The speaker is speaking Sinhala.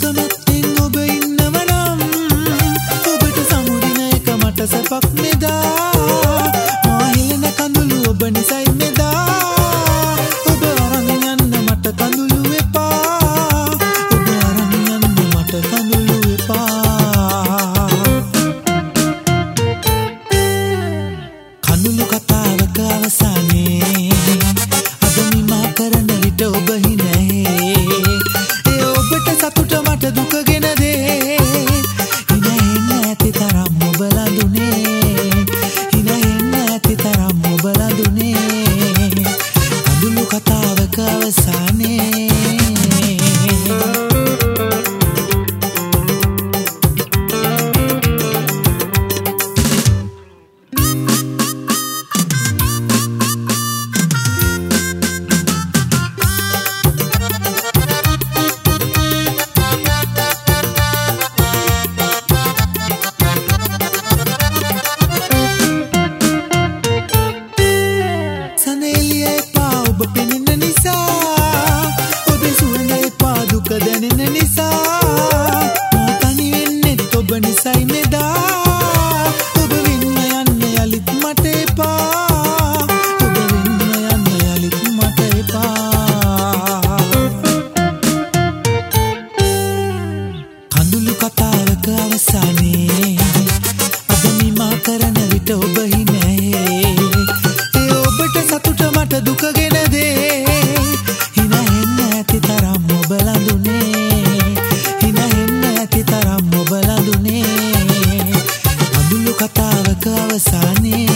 අකමැත්තෙන් ඔබ ඉන්නව නම් ඔබට සමුදින එක මට සැපක් මෙදා මා හෙලන කඳුළු ඔබ නිසයි මෙදා ඔබ අරන් යන්න මට කඳුළු එපා ඔබ අරන් යන්න මට කඳුළු එපා කඳුළු කතාවක අවසානයේ අද මිමා කරන විට ඔබ හිනේ ඒ ඔබට සතුට මට දුක ගෙන දේ හින එන්න ඇති තරම් ඔබ ලඳුනේ හින එන්න ඇති තරම් ඔබ ලඳුනේ කඳුළු කතාවක අවසානයේ ඔබ පෙනෙන නිසා ඔබේ සුවඳ එපා දුක දැනෙන නිසා මා තනි වෙන්නෙත් ඔබ නිසයි මෙදා ඔබ වෙන්න යන්න යලිත් මට එපා ඔබ වෙන්න යන්න යලිත් මට එපා කඳුළු කතාවක අවසානයේ අද මිමා කරන විට ඔබ හිනේ ඒ ඔබට සතුට මට දුක ගෙන දේ හින එන්න ඇති තරම් ඔබ ලඳුනේ හින එන්න ඇති තරම් ඔබ ලඳුනේ කඳුළු කතාවක අවසානයේ